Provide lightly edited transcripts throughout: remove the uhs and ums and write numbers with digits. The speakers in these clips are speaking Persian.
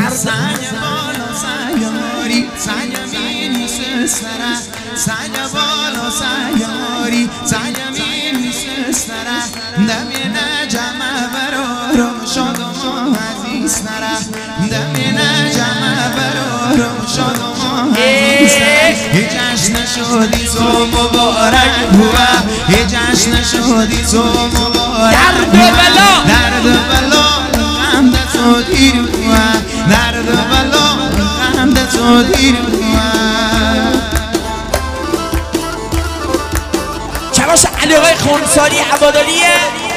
Saja bolo saja mori, saja mini söstara. Saja bolo saja mori, saja mini söstara. Damina jama baroro shodomo aziz nara. Damina jama baroro shodomo aziz nara. Ye jashn shodi to mubarak hua, ye jashn shodi to mubarak hua. Dard balo غمد تو دیر هوا درد بلا غمد تو دیر هوا چواش علی آقای خونساری عبادالیه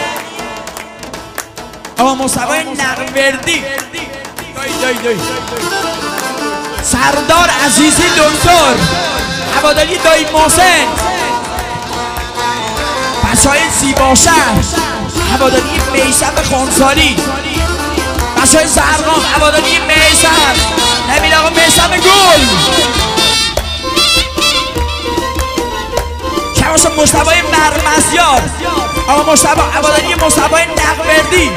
آقا مصطفی نقوردی دای سردار عزیزی دکتر عبادالی دایی محسن بچهای زیباشهر عبادالی میثم خونساری بچهای زرقام عبادالی میثم نبیل آقا میثم گل کماش مصطفی مرمزیار آقا مصطفی عبادالی مصطفی نقوردی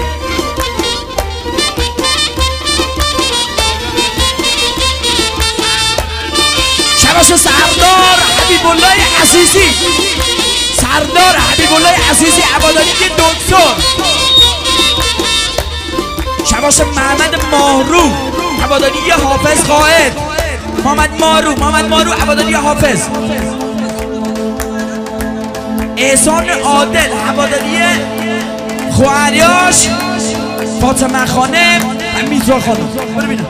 کماش سردار حبیب الله عزیزی سردار حبیب الله عزیزی عبادالی دکتر شباش محمد ماهرو عبادالی حافظ قائد محمد ماهرو عبادالی حافظ احسان عادل عبادالی خواهریاش فاطمه خانم و میزوا خانم برو بینم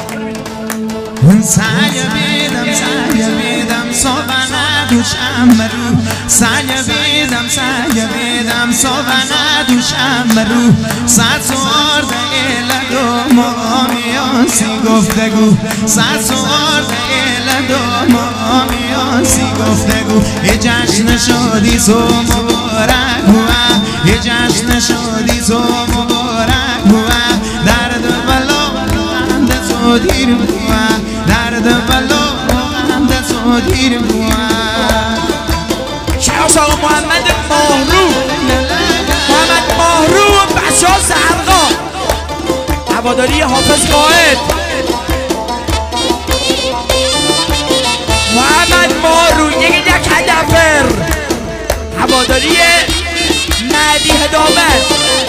سعی بیدم صابنه دوشم رو سعی بیدم صابنه دوشم رو صد سوارده ایلد و مامیانسی گفتگو صد سوارده ایلد و مامیانسی گفتگو یه جشن شادی تو مبارک هوا یه جشن شادی تو مبارک هوا درد بلا غمد تو دیر هوا درد بلا غمد تو دیر هوا شعاش آقا محمد ماهرو بچه ها زرقا عبادالی حافظ قائد محمد ماهرو یک هدفر عبادالی مهدی هدامت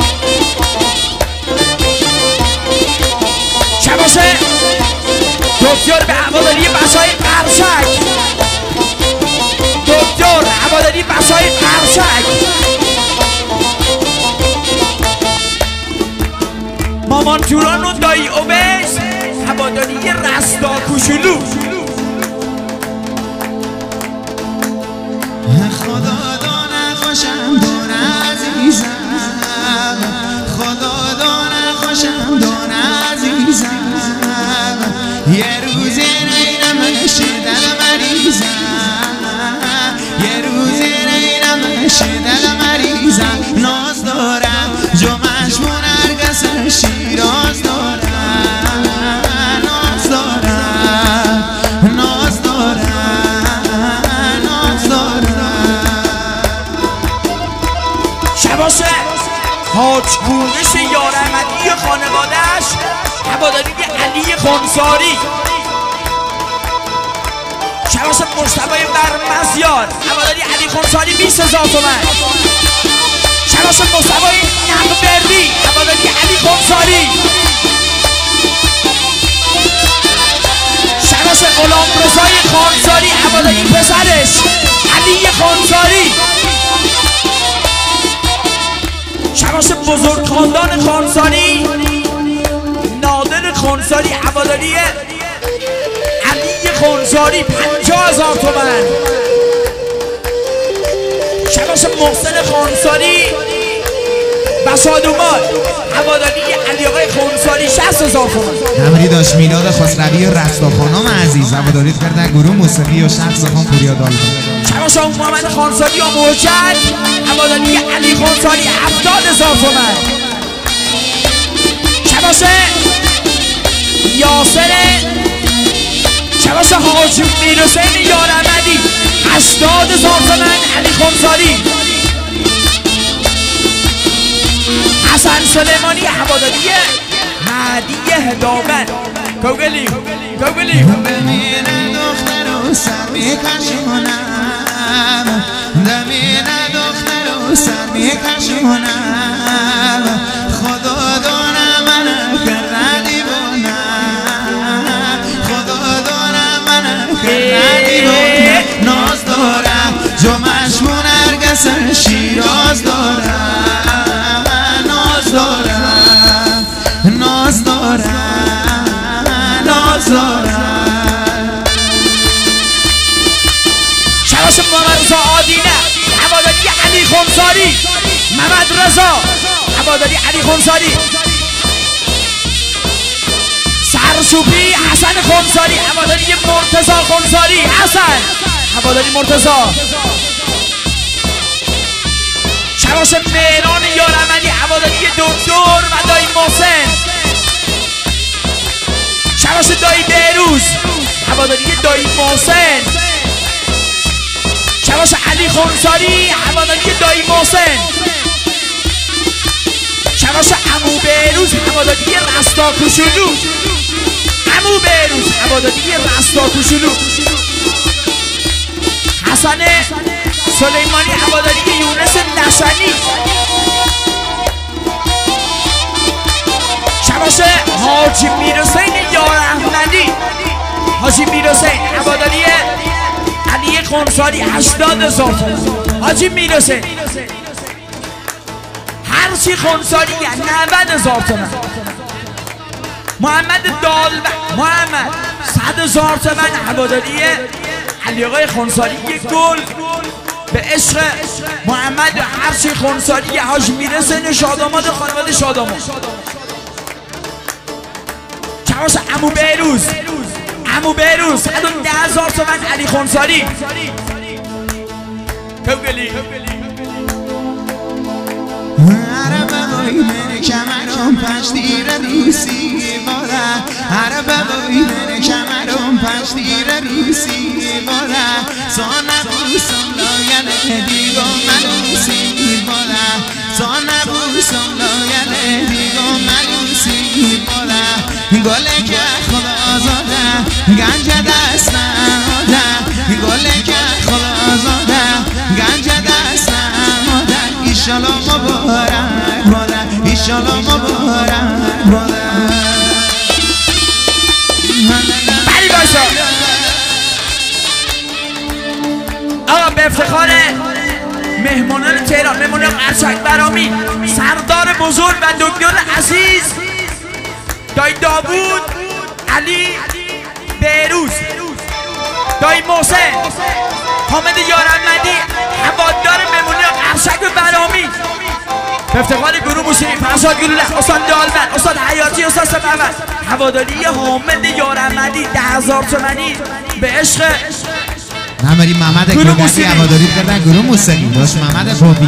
شباشه دکتر به عبادالی بچه‌های قرشک دکتر عبادالی بچه‌های قرشک مامان جوران و دایی اویس عبادالی رستا کوچولو خدا دانه خوشم دانه عزیزم خدا دانه خوشم دانه عزیزم یه روزی نیرمش دل مریضم یه روزی نیرمش دل مریضم ناز دارم جمعش منرگس شیراز دارم ناز دارم ناز دارم ناز دارم شباشه حاج گونش یار احمدی خانوادهش عبادالی علی خونساری شباش مصطفی مرمزیار عبادالی علی خونساری 20,000 تومن شباش مصطفی نقوردی عبادالی علی خونساری شباش غلام رضای خونساری عبادالی پسرش علی خونساری شباش بزرگ خاندان خونساری نادر خونساری عبادالی علی خونساری 50,000 تومن شباش محسن خونساری بسادومال عبادالی علی آقای خونساری 60,000 تومن همری داشت میلاد خسروی رستا خانم عزیز عبادالیت کردن گروه موسیقی و شخص خان پوریا دالبان شباش محمد خونساری و موجد عبادالی علی خونساری 70,000 تومن شباش یاسر شباش حاج میرحسین یار احمدی 80,000 تومن علی خونساری حسن سلیمانی عبادالی مهدی هدامت کوگلی دمین دختر و سر میکشونم دمین دختر و سر میکشونم خدا دارم من کرده دیوانم خدا دارم من کرده دیوانم ناز دارم جمعش من هرگز شیراز دارم ناز دارم ناز دارم ناز دارم شباش محمد رضا آدینه هواداری علی خونساری محمد رضا هواداری علی خونساری سرسوپی حسن خونساری هواداری مرتضی خونساری حسن هواداری مرتضی شباش مهران یارمنی هواداری دکتر و دایی محسن شباش دایی بهروز هواداری دایی محسن شباش علی خونساری هواداری دایی محسن شباش عمو بهروز هواداری رستا کوچولو عمو بهروز هواداری رستا کوچولو حسن سلیمانی هواداری یونس نشنی شباش حاجی میرحسین یار احمدی حاجی میرحسین هواداری علی خونساری 80,000 حاجی میرحسین هرچی خونساری 90,000 تومن محمد دالبه محمد 100,000 تومن هواداری علی آقای خونساری یک گل به عشق محمد هرچی خونساری حاج میرحسین شاداماد خانواده شاداماد چواش عمو بهروز 110,000 تومن علی خونساری کوگلی عربای من کمرم پشتیر روسی بالا عربای من کمرم پشتیر روسی بالا سانبوسم لاین دیگو ملوسی بالا سانبوسم لاین دیگو ملوسی بالا گله که خدا آزاده گنج دست نهاده گله که خدا آزاده گنج دست نهاده ایشالا مبارک باده ایشالا مبارک باده بری باشا آقا به افتخار مهمانان تهران مهمانان قرچک برامی سردار بزرگ و دکتر عزیز دایی داوود علی بهروز دایی محسن حامد یارمندی هوادار مهمانان قرچک برامی به افتخار گروه موسیقی فرشاد گلوله استاد دالبن استاد حیاتی استاد سپهبد هواداری حامد یارمندی 10,000 تومانی به عشق محمدی محمد گلوگردی هواداری کردن گروه موسیقی داشت محمد بابی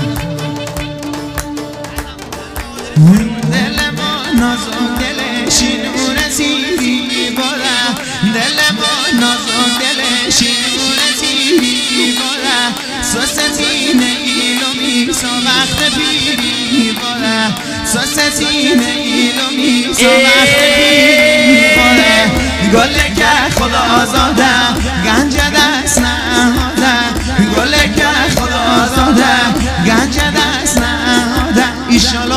دل ما نازک دل شینون سیری بالا دل ما نازک دل شینون سیری بالا سوستین ایلو میسا وقت پیری بالا سوستین ایلو میسا وقت پیری بالا گله که خدا آزاده گنج دست نهاده گله که خدا آزاده گنج دست نهاده ایشالا